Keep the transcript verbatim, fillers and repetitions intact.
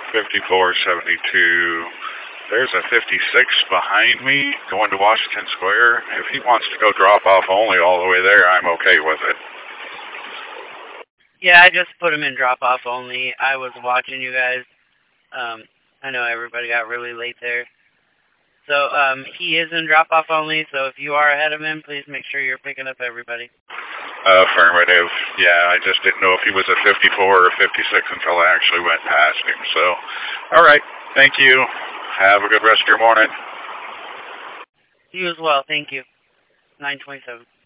fifty-four seventy-two. There's a fifty-six behind me going to Washington Square. If he wants to go drop off only all the way there, I'm okay with it. Yeah, I just put him in drop off only. I was watching you guys. Um, I know everybody got really late there. So um, he is in drop off only, so if you are ahead of him, please make sure you're picking up everybody. Affirmative. Yeah, I just didn't know if he was a fifty-four or a fifty-six until I actually went past him. So, all right. Thank you. Have a good rest of your morning. You as well. Thank you. nine twenty-seven.